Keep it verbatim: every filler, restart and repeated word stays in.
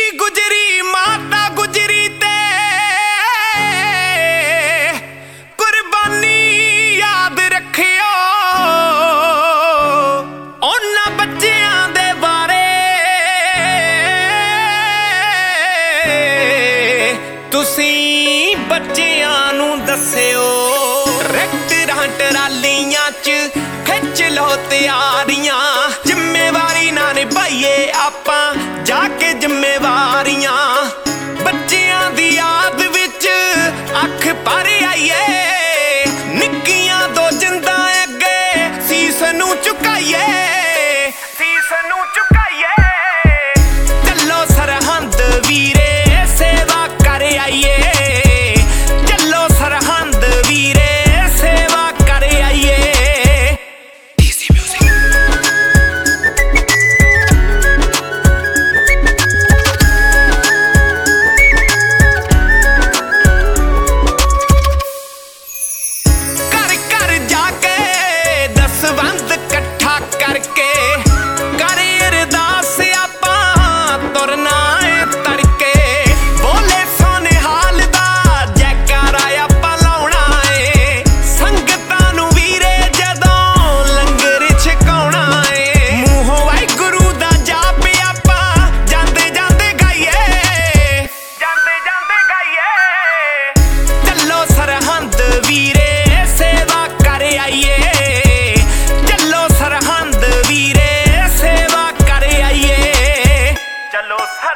गुजरी माता गुजरी ते कुर्बानी याद रखियो उन्हां बच्चियां दे बारे तुसी बच्चियां नूं दस्सियो। ट्रैक्टरां ट्रालियां च खिच लो तैयारियां जिम्मेवारी ना निभाइए आपां जाके जिम्मेवारियां बच्चियां दी याद विच अख भर आइए निक्कियां दो जिंदा अगे सीस नूं झुकाइए सीस नूं झुकाइए। चलो सरहंद वीरे सेवा कर आइए चलो सरहंद वीरे सेवा कर आइए। करके करे अरदास आपां तुरना है तड़के बोले सोने हाल दा जैकारा आपां लाउणा है संगतां नूं वीरे जदों लंगर छकाउणा है मूहों वाहिगुरू दा जाप आपां जांदे जांदे गाइए जांदे जांदे गाइए। चलो सरहंद वीरे सेवा कर आइए चलो सरहंद वीरे सेवा कर आइए चलो।